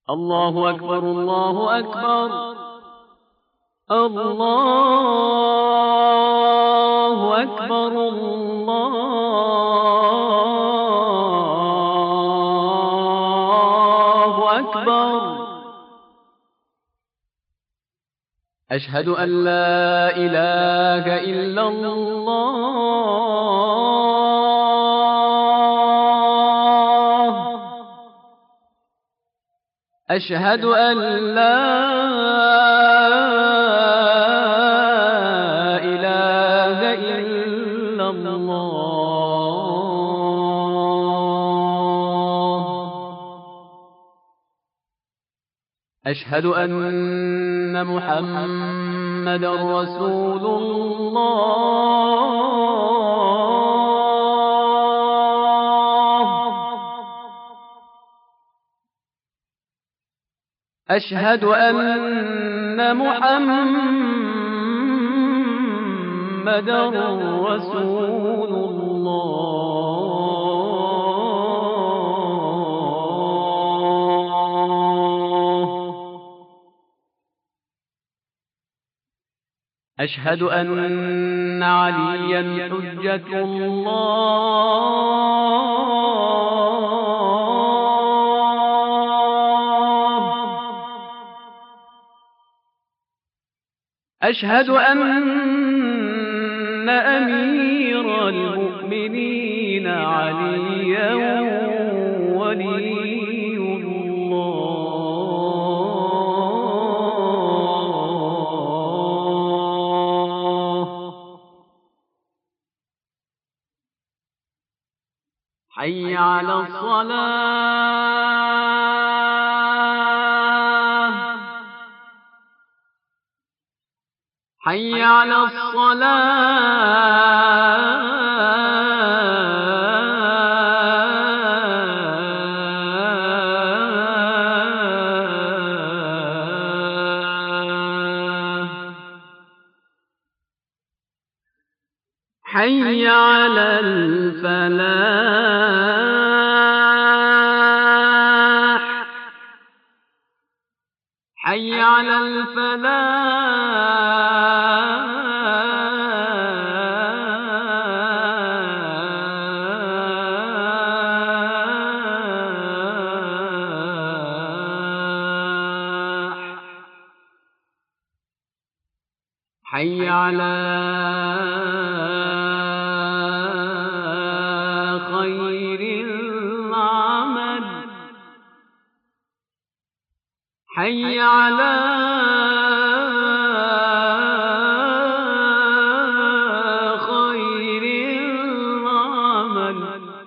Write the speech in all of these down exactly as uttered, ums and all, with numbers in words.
الله أكبر الله أكبر الله أكبر الله أكبر. أشهد أن لا إله إلا الله. أشهد أن لا إله إلا الله. أشهد أن محمدا رسول الله. أشهد أن محمدا رسول الله. أشهد أن عليا حجة الله. أشهد أن أمير المؤمنين عليا ولي حي على الصلاة. حي على الصلاة. حي على الفلاح. حي على الفلاح. حي على خير العمل. حي على خير العمل.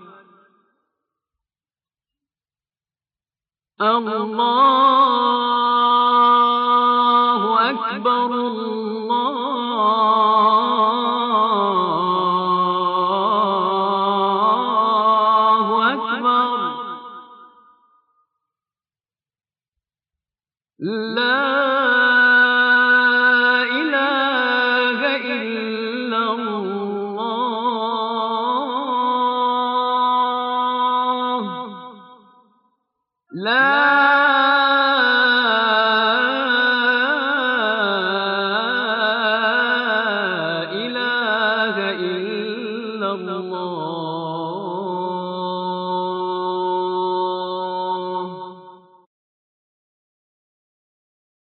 الله أكبر الله أكبر. لا إله إلا الله. لا